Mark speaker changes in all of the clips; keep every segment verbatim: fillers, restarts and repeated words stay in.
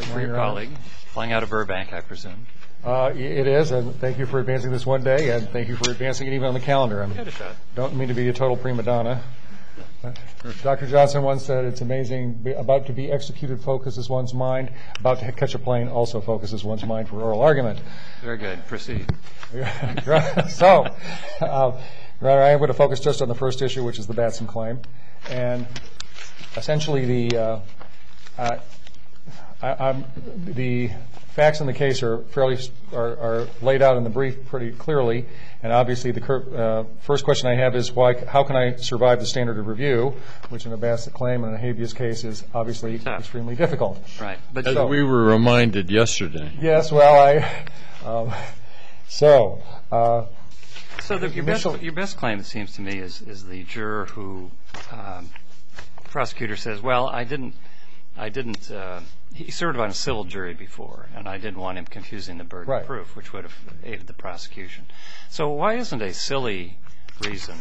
Speaker 1: for your colleague, flying out of Burbank, I presume.
Speaker 2: Uh, it is, and thank you for advancing this one day, and thank you for advancing it even on the calendar. I don't mean to be a total prima donna. Doctor Johnson once said, it's amazing, about to be executed focuses one's mind, about to catch a plane also focuses one's mind for oral argument.
Speaker 1: Very good. Proceed.
Speaker 2: So, uh, I am going to focus just on the first issue, which is the Batson claim. And essentially the, uh, uh, I, I'm, the facts in the case are fairly are, are laid out in the brief pretty clearly, and obviously the uh, first question I have is why? How can I survive the standard of review, which in a Bassett claim and a habeas case is obviously Tough. extremely difficult.
Speaker 1: Right,
Speaker 3: but as so, we were reminded yesterday.
Speaker 2: Yes, well, I um, so. Uh,
Speaker 1: so the, your best your best claim, it seems to me, is is the juror who um, prosecutor says, well, I didn't. I didn't, uh, he served on a civil jury before, and I didn't want him confusing the burden
Speaker 2: right.
Speaker 1: of proof, which would have aided the prosecution. So why isn't a silly reason,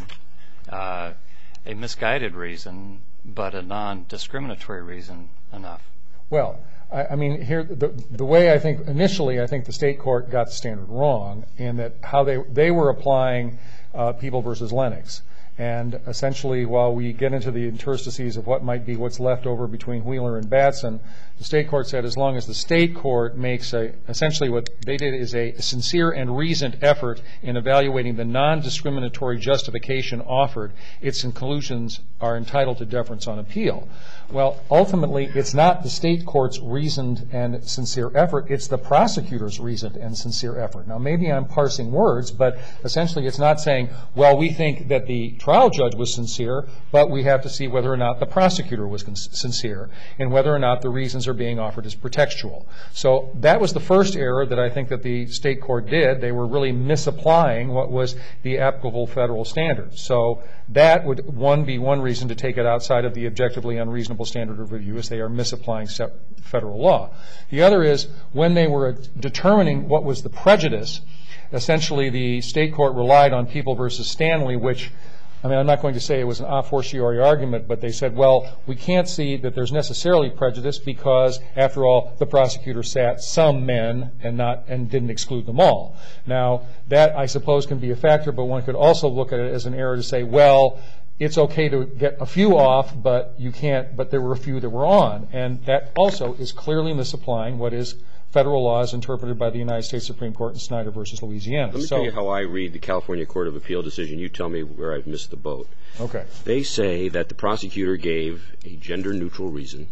Speaker 1: uh, a misguided reason, but a non-discriminatory reason enough?
Speaker 2: Well, I, I mean, here, the, the way I think, initially, I think the state court got the standard wrong in that how they, they were applying uh, People versus Lennox. And essentially, while we get into the interstices of what might be what's left over between Wheeler and Batson, the state court said as long as the state court makes a, essentially what they did is a sincere and reasoned effort in evaluating the non-discriminatory justification offered, its conclusions are entitled to deference on appeal. Well, ultimately, it's not the state court's reasoned and sincere effort, it's the prosecutor's reasoned and sincere effort. Now, maybe I'm parsing words, but essentially it's not saying, well, we think that the trial judge was sincere, but we have to see whether or not the prosecutor was sincere and whether or not the reasons are being offered as pretextual. So that was the first error that I think that the state court did. They were really misapplying what was the applicable federal standard. So that would, one, be one reason to take it outside of the objectively unreasonable standard of review, as they are misapplying federal law. The other is when they were determining what was the prejudice, essentially the state court relied on People versus Stanley, which, I mean, I'm not going to say it was an a fortiori argument, but they said, well, we can't see that there's necessarily prejudice because, after all, the prosecutor sat some men and not and didn't exclude them all. Now, that, I suppose, can be a factor, but one could also look at it as an error to say, well, it's okay to get a few off, but you can't, but there were a few that were on. And that also is clearly misapplying what is federal law as interpreted by the United States Supreme Court in Snyder versus Louisiana.
Speaker 4: Let me
Speaker 2: so,
Speaker 4: tell you how I read the California Court of Appeal decision. You tell me where I've missed the boat.
Speaker 2: Okay.
Speaker 4: They say that the prosecutor gave a gender-neutral reason.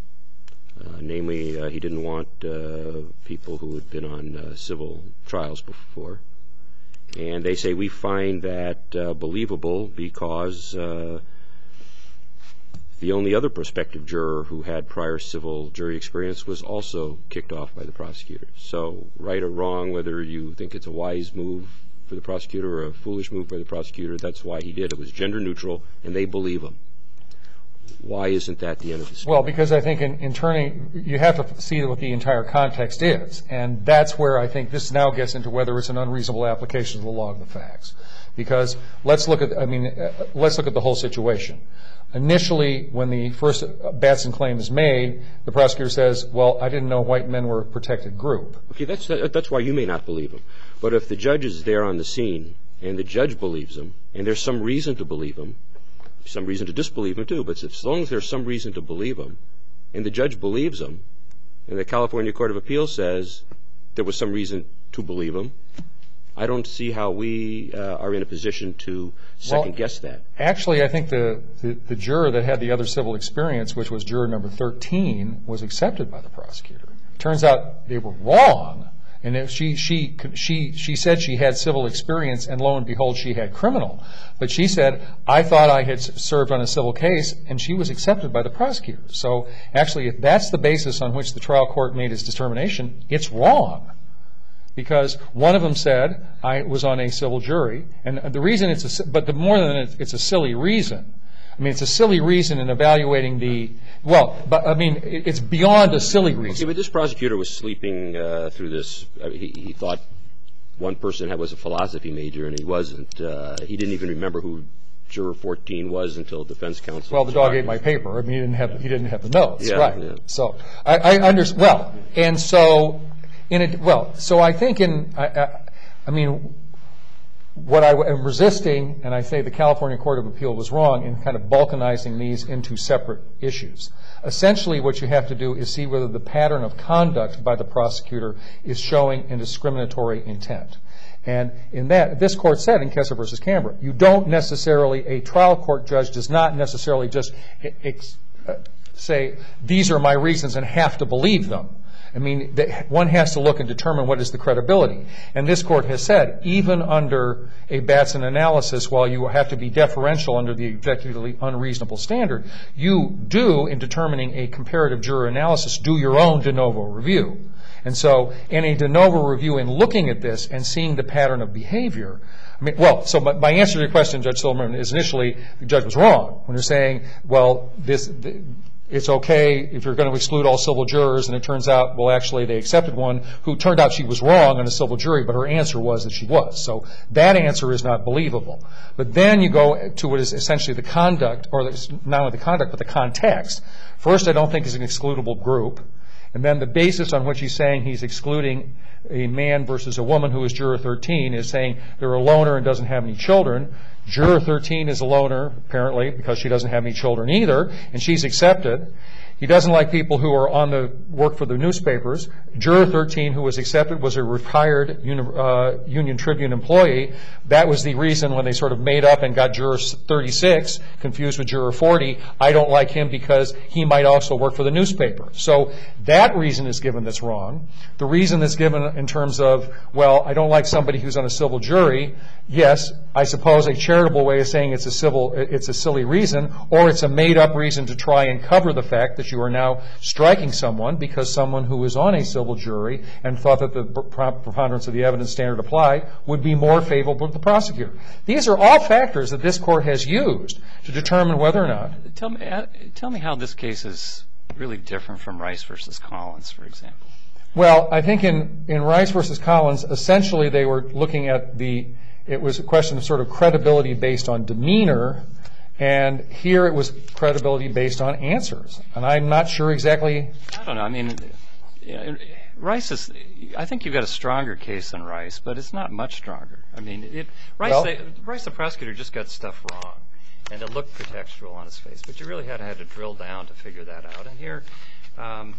Speaker 4: Uh, namely, uh, he didn't want uh, people who had been on uh, civil trials before. And they say we find that uh, believable because uh, the only other prospective juror who had prior civil jury experience was also kicked off by the prosecutor. So, right or wrong, whether you think it's a wise move for the prosecutor or a foolish move by the prosecutor, that's why he did. It was gender neutral, and they believe him. Why isn't that the end of the story?
Speaker 2: Well, because I think in, in turning, you have to see what the entire context is. And that's where I think this now gets into whether it's an unreasonable application of the law of the facts. Because let's look at, I mean, uh, let's look at the whole situation. Initially, when the first Batson claim is made, the prosecutor says, well, I didn't know white men were a protected group.
Speaker 4: Okay, that's, that's why you may not believe him. But if the judge is there on the scene, and the judge believes him, and there's some reason to believe him, some reason to disbelieve him too, but as long as there's some reason to believe him, and the judge believes him, and the California Court of Appeals says there was some reason to believe him, I don't see how we uh, are in a position to second-guess
Speaker 2: well,
Speaker 4: that.
Speaker 2: Actually, I think the, the, the juror that had the other civil experience, which was juror number thirteen, was accepted by the prosecutor. Turns out they were wrong, and if she, she, she, she said she had civil experience, and lo and behold, she had criminal. But she said, I thought I had served on a civil case, and she was accepted by the prosecutor. So actually, if that's the basis on which the trial court made its determination, it's wrong. Because one of them said, I was on a civil jury, and the reason it's a, but the more than it, it's a silly reason. I mean, it's a silly reason in evaluating the, well, but I mean, it's beyond a silly reason.
Speaker 4: Okay, but this prosecutor was sleeping uh, through this. Uh, he, he thought one person had, was a philosophy major, and he wasn't. Uh, he didn't even remember who Juror fourteen was until defense counsel.
Speaker 2: Well, the dog ate my paper. I mean, he didn't have he didn't have the notes,
Speaker 4: yeah,
Speaker 2: right?
Speaker 4: Yeah.
Speaker 2: So I, I understand. Well, and so in it. Well, so I think in I, I, I mean, what I am resisting, and I say the California Court of Appeal was wrong in kind of balkanizing these into separate issues. Essentially, what you have to do is see whether the pattern of conduct by the prosecutor is showing a discriminatory intent. And in that, this court said in Kessler versus Canberra, you don't necessarily, a trial court judge does not necessarily just ex, uh, say, these are my reasons and have to believe them. I mean, they, one has to look and determine what is the credibility. And this court has said, even under a Batson analysis, while you have to be deferential under the objectively unreasonable standard, you do, in determining a comparative juror analysis, do your own de novo review. And so in a de novo review in looking at this and seeing the pattern of behavior, I mean, well, so my, my answer to your question, Judge Silverman, is initially the judge was wrong when they're saying, well, this, the, it's okay if you're going to exclude all civil jurors, and it turns out, well, actually they accepted one who turned out she was wrong on a civil jury, but her answer was that she was. So that answer is not believable. But then you go to what is essentially the conduct, or not only the conduct, but the context. First, I don't think it's an excludable group. And then the basis on which he's saying he's excluding a man versus a woman who is juror thirteen is saying they're a loner and doesn't have any children. Juror thirteen is a loner, apparently, because she doesn't have any children either, and she's accepted. He doesn't like people who are on the work for the newspapers. Juror thirteen, who was accepted, was a retired uni, uh, Union Tribune employee. That was the reason when they sort of made up and got juror thirty-six confused with juror forty. I don't like him because he might also work for the newspaper. So that reason is given that's wrong. The reason that's given in terms of, well, I don't like somebody who's on a civil jury, yes, I suppose a charitable way of saying it's a civil, it's a silly reason, or it's a made-up reason to try and cover the fact that you are now striking someone because someone who was on a civil jury and thought that the preponderance of the evidence standard applied would be more favorable to the prosecutor. These are all factors that this court has used to determine whether or not.
Speaker 1: Tell me, tell me how this case is really different from Rice versus Collins, for example.
Speaker 2: Well, I think in, in Rice versus Collins, essentially they were looking at the, it was a question of sort of credibility based on demeanor. And here it was credibility based on answers. And I'm not sure exactly.
Speaker 1: I don't know. I mean, you know, Rice is, I think you've got a stronger case than Rice, but it's not much stronger. I mean, it, Rice, well, they, Rice, the prosecutor, just got stuff wrong. And it looked pretextual on his face. But you really had to, had to drill down to figure that out. And here, um,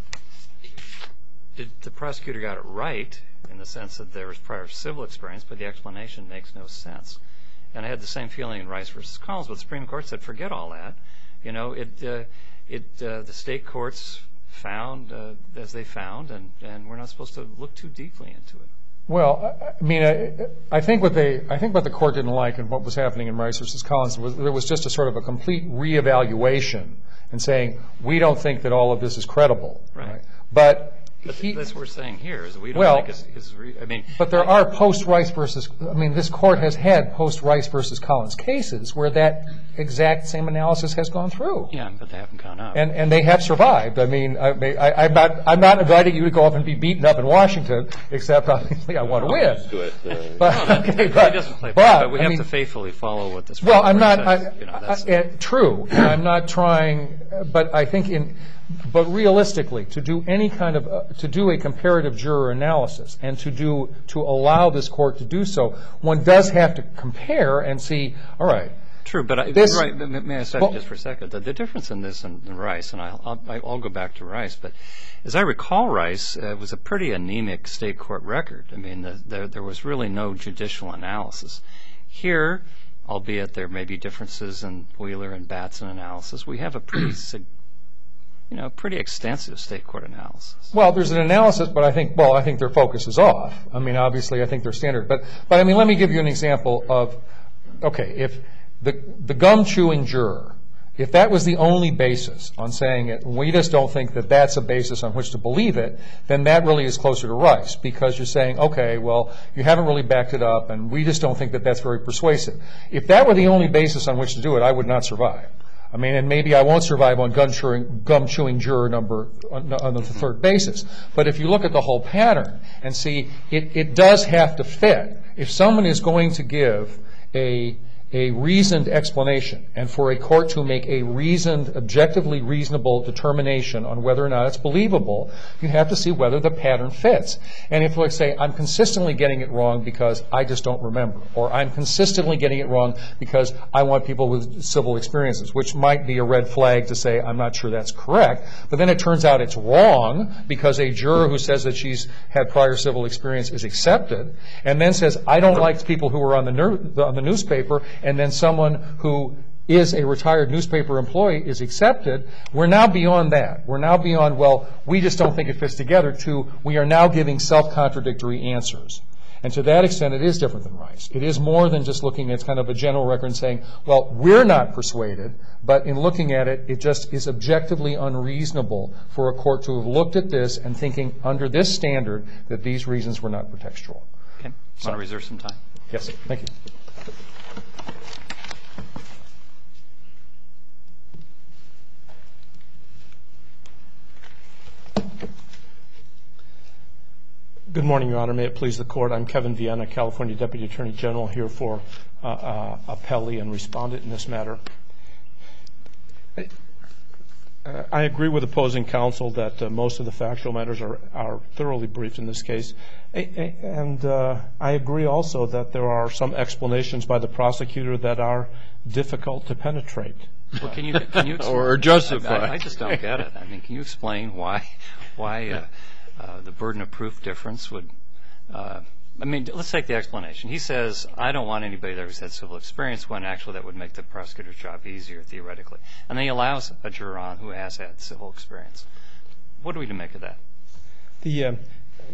Speaker 1: did, the prosecutor got it right in the sense that there was prior civil experience, but the explanation makes no sense. And I had the same feeling in Rice versus Collins, but the Supreme Court said, forget all that. You know, it, uh, it, uh, the state courts found uh, as they found, and, and we're not supposed to look too deeply into it.
Speaker 2: Well, I, I mean, I, I think what they, I think what the court didn't like and what was happening in Rice versus Collins was there was just a sort of a complete reevaluation and saying we don't think that all of this is credible.
Speaker 1: Right.
Speaker 2: Right? But.
Speaker 1: But
Speaker 2: he,
Speaker 1: that's what we're saying here is that we don't
Speaker 2: well,
Speaker 1: think it's, it's re, I mean.
Speaker 2: But there are post-Rice versus, I mean, this court has had post-Rice versus Collins cases where that exact same analysis has gone through.
Speaker 1: Yeah, but they haven't gone up.
Speaker 2: And and they have survived. I mean, I, I, I'm not I'm not inviting you to go up and be beaten up in Washington, except obviously I want to win.
Speaker 4: Do it, uh,
Speaker 2: but,
Speaker 1: no,
Speaker 2: okay,
Speaker 1: he
Speaker 2: but,
Speaker 1: doesn't play
Speaker 2: but,
Speaker 1: but we
Speaker 2: I
Speaker 1: have
Speaker 2: mean,
Speaker 1: to faithfully follow what this Supreme
Speaker 2: well, I'm
Speaker 1: Court
Speaker 2: not,
Speaker 1: says.
Speaker 2: I,
Speaker 1: You know,
Speaker 2: I,
Speaker 1: that's,
Speaker 2: I, true, and I'm not trying, but I think in, but realistically, to do any kind of, uh, to do a comparative juror analysis and to do, to allow this court to do so, one does have to compare and see, all right.
Speaker 1: True, but I,
Speaker 2: this,
Speaker 1: right, may I stop
Speaker 2: well,
Speaker 1: you just for a second? The, the difference in this and, and Rice, and I'll, I'll, I'll go back to Rice, but as I recall, Rice uh, was a pretty anemic state court record. I mean, the, the, there was really no judicial analysis. Here, albeit there may be differences in Wheeler and Batson analysis, we have a pretty you know, pretty extensive state court analysis.
Speaker 2: Well, there's an analysis, but I think, well, I think their focus is off. I mean, obviously, I think they're standard. But, but I mean, let me give you an example of, okay, if the, the gum-chewing juror, if that was the only basis on saying it, and we just don't think that that's a basis on which to believe it, then that really is closer to Rice, because you're saying, okay, well, you haven't really backed it up, and we just don't think that that's very persuasive. If that were the only basis on which to do it, I would not survive. I mean, and maybe I won't survive on gum-chewing, gum-chewing juror number on, on the third basis. But if you look at the whole pattern and see, it, it does have to fit. If someone is going to give a a reasoned explanation, and for a court to make a reasoned, objectively reasonable determination on whether or not it's believable, you have to see whether the pattern fits. And if, like, say, I'm consistently getting it wrong because I just don't remember, or I'm consistently getting it wrong because I want people with civil experiences, which might be a red flag to say I'm not sure that's correct, but then it turns out it's wrong because a juror who says that she's had prior civil experience is accepted, and then says, I don't like people who are on the, ner- on the newspaper, and then someone who is a retired newspaper employee is accepted, we're now beyond that. We're now beyond, well, we just don't think it fits together, to we are now giving self-contradictory answers. And to that extent, it is different than Rice. It is more than just looking at kind of a general record and saying, well, we're not persuaded, but in looking at it, it just is objectively unreasonable for a court to have looked at this and thinking under this standard that these reasons were not pretextual.
Speaker 1: Okay. So, want to reserve some time?
Speaker 2: Yes, thank you.
Speaker 5: Good morning, Your Honor. May it please the Court. I'm Kevin Vienna, California Deputy Attorney General, here for uh, uh, appellee and respondent in this matter. I, uh, I agree with opposing counsel that uh, most of the factual matters are, are thoroughly briefed in this case. I, and uh, I agree also that there are some explanations by the prosecutor that are difficult to penetrate.
Speaker 1: Well, can you, can you explain?
Speaker 3: Or justify.
Speaker 1: I, I just don't get it. I mean, can you explain why, why uh, uh, the burden of proof difference would, uh, I mean, let's take the explanation. He says, I don't want anybody there who's had civil experience, when actually that would make the prosecutor's job easier, theoretically. And then he allows a juror on who has had civil experience. What are we to make of that?
Speaker 5: The, uh,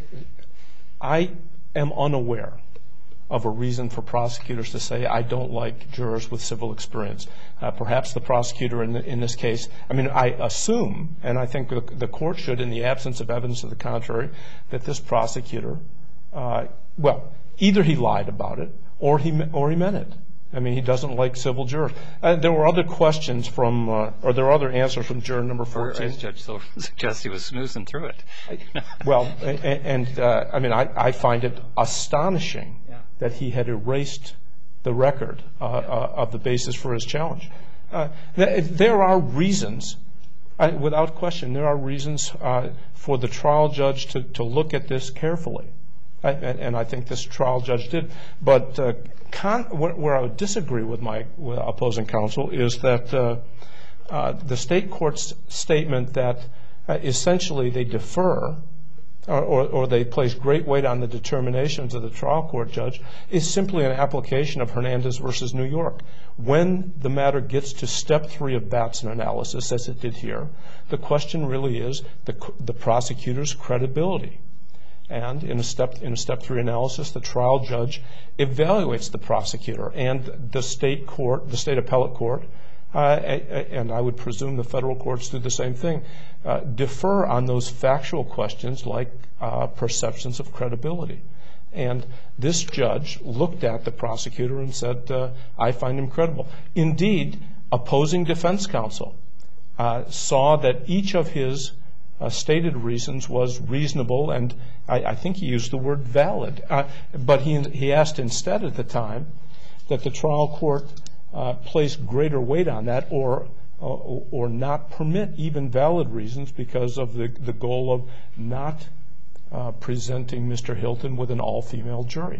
Speaker 5: I am unaware of a reason for prosecutors to say, I don't like jurors with civil experience. Uh, perhaps the prosecutor in, the, in this case, I mean, I assume, and I think the, the court should, in the absence of evidence to the contrary, that this prosecutor, uh, well, either he lied about it or he, or he meant it. I mean, he doesn't like civil jurors. Uh, there were other questions from, uh, or there were other answers from juror number fourteen.
Speaker 1: Or as Judge Silverman suggests, he was snoozing through it.
Speaker 5: Well, and, and uh, I mean, I, I find it astonishing yeah. that he had erased the record uh, uh, of the basis for his challenge. Uh, th- there are reasons, uh, without question, there are reasons uh, for the trial judge to, to look at this carefully. I, and, and I think this trial judge did. But uh, con- where, where I would disagree with my with opposing counsel is that uh, uh, the state court's statement that uh, essentially they defer or, or, or they place great weight on the determinations of the trial court judge is simply an application of Hernandez versus New York. When the matter gets to step three of Batson analysis, as it did here, the question really is the, the prosecutor's credibility. And in a step in a step three analysis, the trial judge evaluates the prosecutor, and the state court, the state appellate court, uh, and I would presume the federal courts do the same thing, uh, defer on those factual questions like uh, perceptions of credibility. And this judge looked at the prosecutor and said, uh, I find him credible. Indeed, opposing defense counsel uh, saw that each of his Uh, stated reasons was reasonable, and I, I think he used the word valid. Uh, but he, he asked instead at the time that the trial court uh, place greater weight on that, or uh, or not permit even valid reasons because of the, the goal of not uh, presenting Mister Hilton with an all-female jury.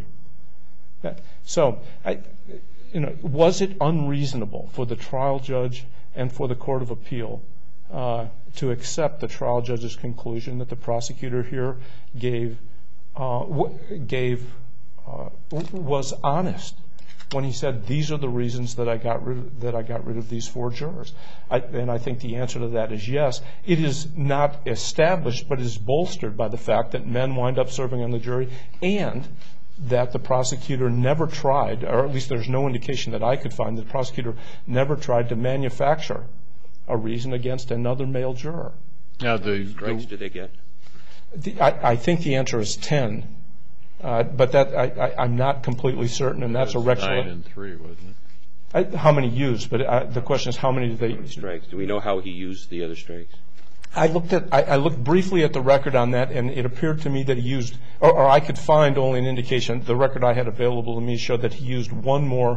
Speaker 5: So, I, you know, was it unreasonable for the trial judge and for the Court of Appeal Uh, to accept the trial judge's conclusion that the prosecutor here gave uh, w- gave uh, was honest when he said these are the reasons that I got rid of, that I got rid of these four jurors? I, and I think the answer to that is yes. It is not established, but is bolstered by the fact that men wind up serving on the jury, and that the prosecutor never tried, or at least there's no indication that I could find, that the prosecutor never tried to manufacture a reason against another male juror.
Speaker 3: Now, the
Speaker 4: strikes
Speaker 3: the,
Speaker 4: do they get?
Speaker 5: The, I, I think the answer is ten, uh, but that I, I, I'm not completely certain, and that's a record.
Speaker 3: Nine and three, wasn't it?
Speaker 5: I, how many used? But I, the question is, how many did they
Speaker 4: How many strikes? Do we know how he used the other strikes?
Speaker 5: I looked at. I, I looked briefly at the record on that, and it appeared to me that he used, or, or I could find only an indication. The record I had available to me showed that he used one more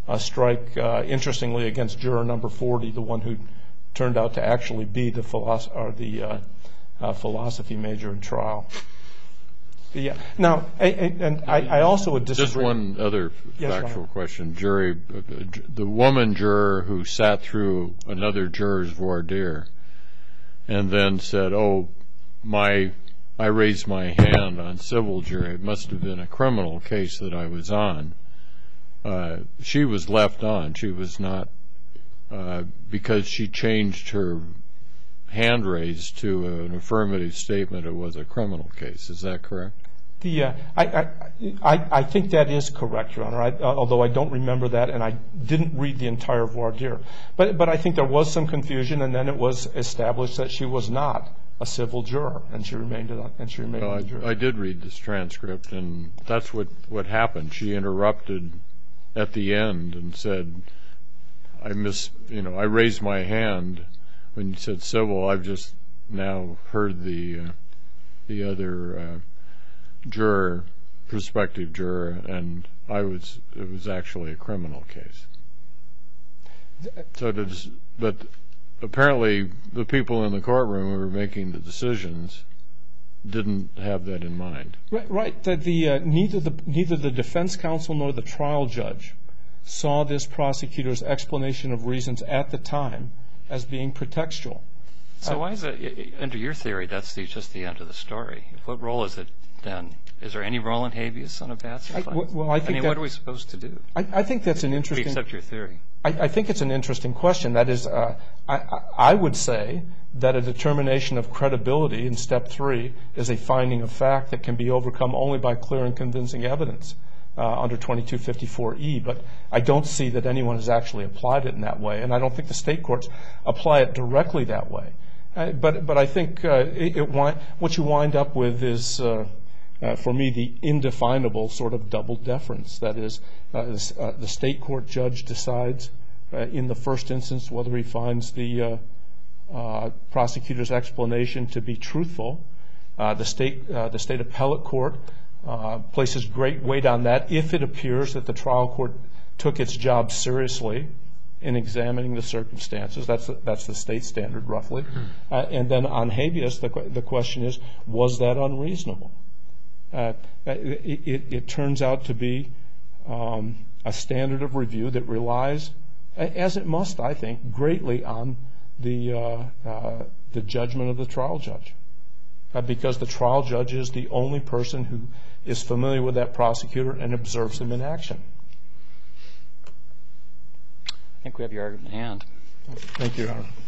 Speaker 5: uh, strike, uh, interestingly, against juror number forty, the one who turned out to actually be the, philosoph- or the uh, uh, philosophy major in trial. Yeah. Now, I, I, and I, I also would disagree.
Speaker 3: Just one other
Speaker 5: Yes,
Speaker 3: factual
Speaker 5: Ron.
Speaker 3: question. Jury, the woman juror who sat through another juror's voir dire and then said, oh, my, I raised my hand on civil jury. It must have been a criminal case that I was on. Uh, she was left on. She was not, uh, because she changed her hand raise to an affirmative statement it was a criminal case. Is that correct?
Speaker 5: The, uh, I, I, I, I think that is correct, Your Honor, I, uh, although I don't remember that, and I didn't read the entire voir dire. But, but I think there was some confusion, and then it was established that she was not a civil juror, and she remained, a, and she remained
Speaker 3: well,
Speaker 5: on the
Speaker 3: I,
Speaker 5: jury.
Speaker 3: I did read this transcript, and that's what, what happened. She interrupted at the end and said, I miss, you know, I raised my hand when you said civil. I've just now heard the, uh, the other uh, juror, prospective juror, and I was, it was actually a criminal case. So does, but apparently the people in the courtroom who were making the decisions didn't have that in mind.
Speaker 5: Right, right. The, the, uh, neither the neither the defense counsel nor the trial judge saw this prosecutor's explanation of reasons at the time as being pretextual.
Speaker 1: So
Speaker 5: Uh,
Speaker 1: why is it, under your theory, that's the, just the end of the story? What role is it then? Is there any role in habeas on a Batson
Speaker 5: I-
Speaker 1: claim?
Speaker 5: well, I think
Speaker 1: mean,
Speaker 5: that-
Speaker 1: what are we supposed to do?
Speaker 5: I, I think that's an
Speaker 1: We
Speaker 5: interesting.
Speaker 1: accept your theory.
Speaker 5: I, I think it's an interesting question. That is, uh, I, I I would say that a determination of credibility in step three is a finding of fact that can be overcome only by clear and convincing evidence uh, under twenty-two fifty-four E. But I don't see that anyone has actually applied it in that way, and I don't think the state courts apply it directly that way. Uh, but but I think uh, it, it wind, what you wind up with is. Uh, Uh, for me, the indefinable sort of double deference. That is, uh, this, uh, the state court judge decides uh, in the first instance whether he finds the uh, uh, prosecutor's explanation to be truthful. Uh, the state, uh, the state appellate court uh, places great weight on that if it appears that the trial court took its job seriously in examining the circumstances. That's the, that's the state standard, roughly. Uh, and then on habeas, the, the question is, was that unreasonable? Uh, it, it, it turns out to be um, a standard of review that relies, as it must, I think, greatly on the uh, uh, the judgment of the trial judge, uh, because the trial judge is the only person who is familiar with that prosecutor and observes him in action.
Speaker 1: I think we have your argument in hand.
Speaker 5: Thank you, Your Honor.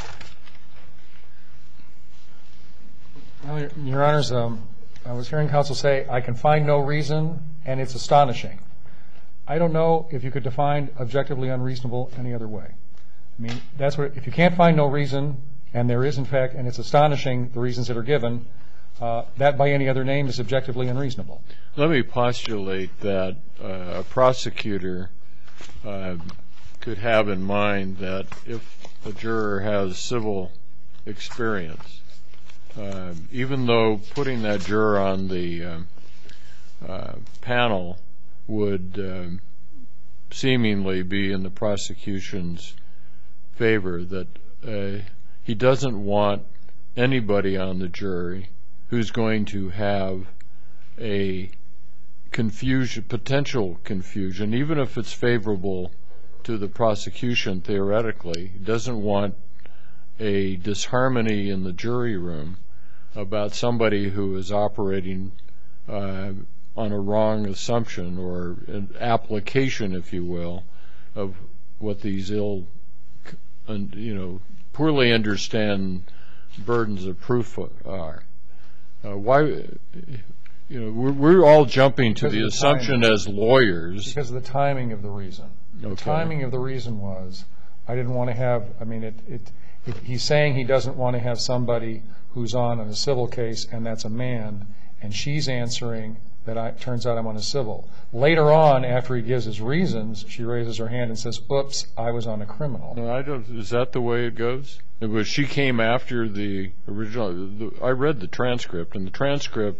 Speaker 2: Well, Your, Your Honors, um, I was hearing counsel say, I can find no reason, and it's astonishing. I don't know if you could define objectively unreasonable any other way. I mean, that's what, if you can't find no reason, and there is, in fact, and it's astonishing, the reasons that are given, uh, that by any other name is objectively unreasonable.
Speaker 3: Let me postulate that uh, a prosecutor uh, could have in mind that if a juror has civil experience, Uh, even though putting that juror on the uh, uh, panel would uh, seemingly be in the prosecution's favor, that uh, he doesn't want anybody on the jury who's going to have a confusion, potential confusion, even if it's favorable to the prosecution theoretically. He doesn't want a disharmony in the jury room about somebody who is operating uh, on a wrong assumption or an application, if you will, of what these ill, you know, poorly understand burdens of proof are. Uh, why, you know, we're, we're all jumping to
Speaker 2: Because
Speaker 3: the
Speaker 2: of the
Speaker 3: assumption
Speaker 2: timing.
Speaker 3: as lawyers.
Speaker 2: Because of the timing of the reason. The
Speaker 3: Okay.
Speaker 2: timing of the reason was, I didn't want to have, I mean, it, it, it, he's saying he doesn't want to have somebody who's on in a civil case, and that's a man, and she's answering that I, turns out I'm on a civil. Later on, after he gives his reasons, she raises her hand and says, oops, I was on a criminal.
Speaker 3: No, I don't. Is that the way it goes? It was she came after the original. The, I read the transcript, and the transcript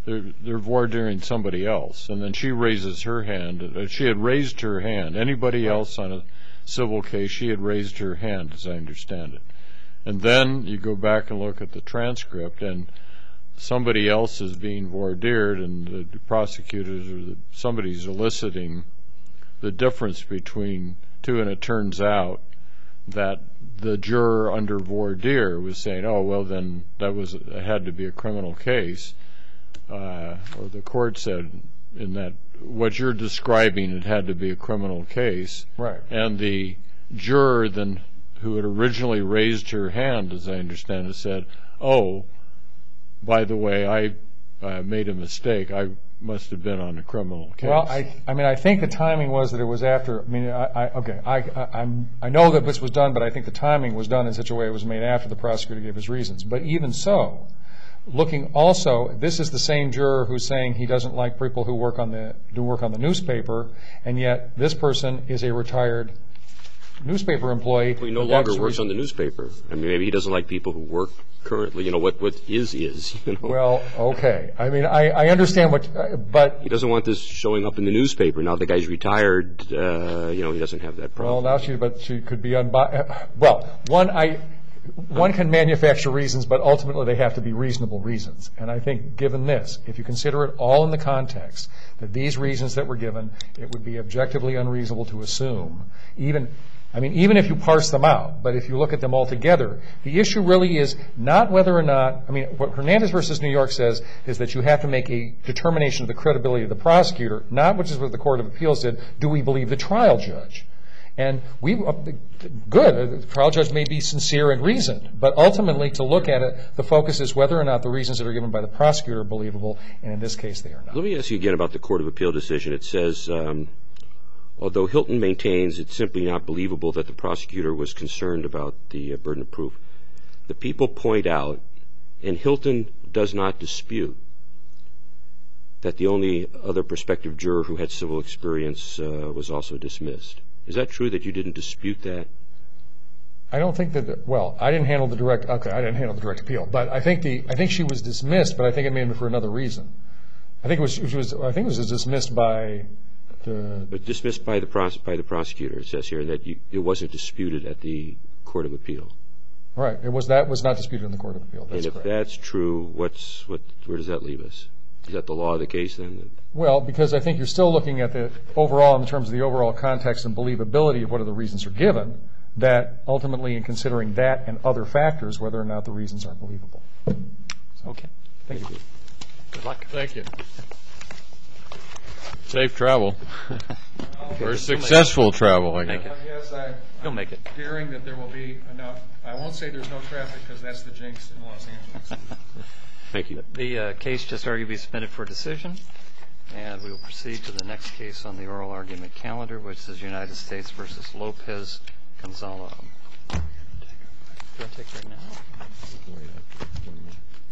Speaker 3: they're, they're voir diring somebody else, and then she raises her hand. She had raised her hand. Anybody else on a civil case, she had raised her hand, as I understand it. And then you go back and look at the transcript, and somebody else is being voir dired, and the prosecutors or the, somebody's eliciting the difference between two, and it turns out that the juror under voir dire was saying, oh, well, then that was it had to be a criminal case. Uh, or the court said in that what you're describing, it had to be a criminal case.
Speaker 2: Right.
Speaker 3: And the juror then who had originally raised her hand, as I understand it, said, oh, by the way, I uh, made a mistake. I must have been on a criminal case.
Speaker 2: Well, I, I mean, I think the timing was that it was after. I mean, I, I okay, I, I, I'm, I know that this was done, but I think the timing was done in such a way it was made after the prosecutor gave his reasons. But even so, looking also, this is the same juror who's saying he doesn't like people who work on the do work on the newspaper, and yet this person is a retired newspaper employee.
Speaker 4: Well, he no longer works on the newspaper. I mean, maybe he doesn't like people who work currently. You know, what, what is is. You know?
Speaker 2: Well, okay. I mean, I, I understand what, uh, but...
Speaker 4: He doesn't want this showing up in the newspaper. Now the guy's retired, uh, you know, he doesn't have that problem.
Speaker 2: Well, now she, but she could be unbi- Well, one, I... One can manufacture reasons, but ultimately they have to be reasonable reasons. And I think given this, if you consider it all in the context, that these reasons that were given, it would be objectively unreasonable to assume, even, I mean, even if you parse them out, but if you look at them all together, the issue really is not whether or not, I mean, what Hernandez versus New York says is that you have to make a determination of the credibility of the prosecutor, not, which is what the Court of Appeals did, do we believe the trial judge? And we, good, the trial judge may be sincere and reasoned, but ultimately to look at it, the focus is whether or not the reasons that are given by the prosecutor are believable, and in this case they are not.
Speaker 4: Let me ask you again about the Court of Appeal decision. It says, um, although Hilton maintains it's simply not believable that the prosecutor was concerned about the uh, burden of proof, the people point out, and Hilton does not dispute, that the only other prospective juror who had civil experience uh, was also dismissed. Is that true that you didn't dispute that?
Speaker 2: I don't think that, the, well, I didn't handle the direct, okay, I didn't handle the direct appeal, but I think the, I think she was dismissed, but I think it may have been for another reason. I think it was, it was I think it was dismissed by the...
Speaker 4: But dismissed by the, pros, by the prosecutor, it says here, and that you, it wasn't disputed at the Court of Appeal.
Speaker 2: Right, it was, that was not disputed in the Court of Appeal, that's
Speaker 4: And if
Speaker 2: correct.
Speaker 4: that's true, what's, what, where does that leave us? Is that the law of the case then?
Speaker 2: Well, because I think you're still looking at the overall, in terms of the overall context and believability of what are the reasons are given, that ultimately in considering that and other factors, whether or not the reasons are believable.
Speaker 1: Okay.
Speaker 2: Thank you.
Speaker 1: Good luck.
Speaker 3: Thank you. Safe travel. Or successful travel, I guess.
Speaker 1: Make it.
Speaker 2: Yes, I,
Speaker 1: You'll make it.
Speaker 2: fearing that there will be enough. I won't say there's no traffic because that's the jinx in Los Angeles.
Speaker 4: Thank you.
Speaker 1: The uh, case just argued be submitted for decision, and we will proceed to the next case on the oral argument calendar, which is United States versus Lopez Gonzalo. Do you want to take it right now?